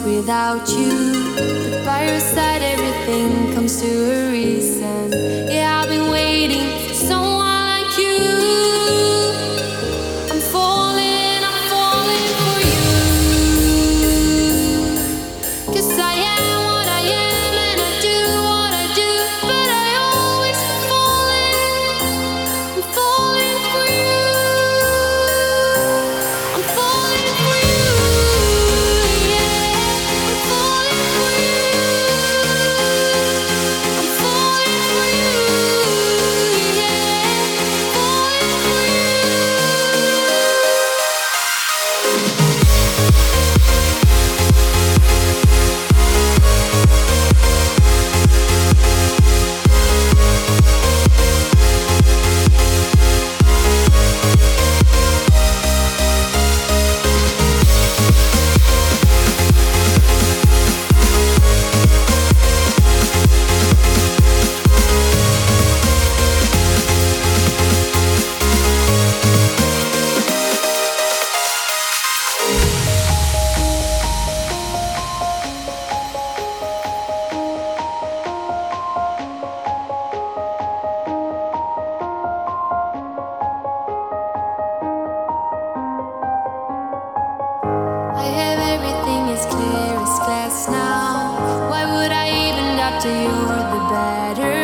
without you. But by your side, everything comes to a reason. Yeah, I've been waiting for someone like you. I'm falling for you. 'Cause I am what I am and I do what I do. But I always I'm falling for you. I'm falling for you. Yeah, I'm falling for you. I'm falling for you. Yeah, falling for you. I have everything as clear as glass now. Why would I even doubt that you're the better